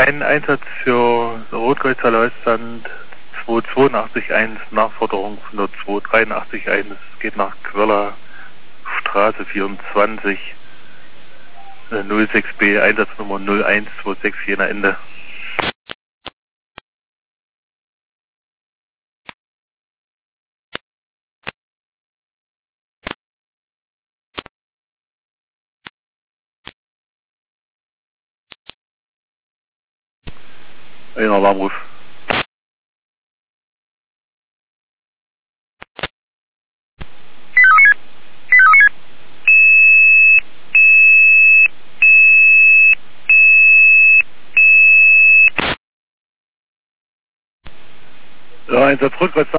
Ein Einsatz für Rotkreuzhalle Oststand 2881, Nachforderung von der 2881, es geht nach Quella Straße 24, 06B, Einsatznummer 0126 Jena Ende. Ein Alarmruf. Ja, Einsatz Rückwärts.